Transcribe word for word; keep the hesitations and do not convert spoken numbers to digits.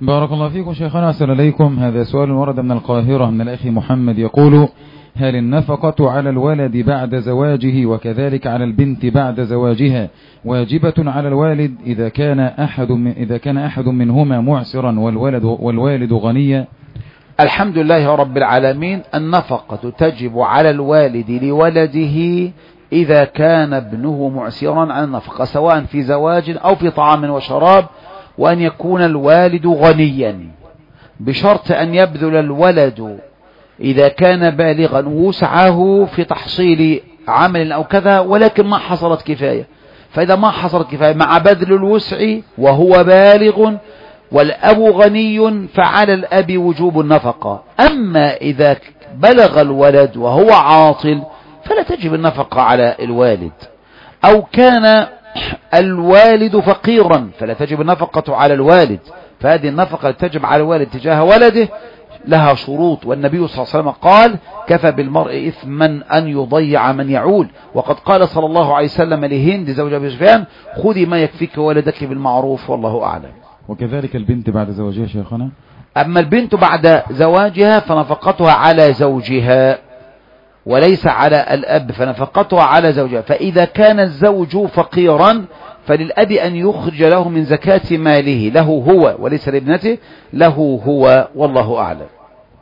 بارك الله فيكم شيخنا، أحسن إليكم. هذا سؤال ورد من القاهرة من الأخ محمد يقول: هل النفقة على الولد بعد زواجه وكذلك على البنت بعد زواجها واجبة على الوالد إذا كان أحد من إذا كان أحد منهما معسرا والولد والوالد غنيا؟ الحمد لله رب العالمين. النفقة تجب على الوالد لولده إذا كان ابنه معسرا عن النفقة، سواء في زواج أو في طعام وشراب، وأن يكون الوالد غنيا، بشرط أن يبذل الولد إذا كان بالغا وسعه في تحصيل عمل أو كذا، ولكن ما حصلت كفاية. فإذا ما حصلت كفاية مع بذل الوسع وهو بالغ والأب غني فعلى الأب وجوب النفقة. أما إذا بلغ الولد وهو عاطل فلا تجب النفقة على الوالد، أو كان الوالد فقيرا فلا تجب النفقة على الوالد. فهذه النفقة تجب على الوالد تجاه ولده لها شروط، والنبي صلى الله عليه وسلم قال: كفى بالمرء إثما أن يضيع من يعول. وقد قال صلى الله عليه وسلم لهند زوج أبي سفيان: خذي ما يكفيك ولدك بالمعروف، والله أعلم. وكذلك البنت بعد زواجها شيخنا؟ أما البنت بعد زواجها فنفقتها على زوجها وليس على الأب، فنفقتها على زوجها. فإذا كان الزوج فقيرا فللأب أن يخرج له من زكاة ماله، له هو وليس لابنته، له هو، والله أعلم.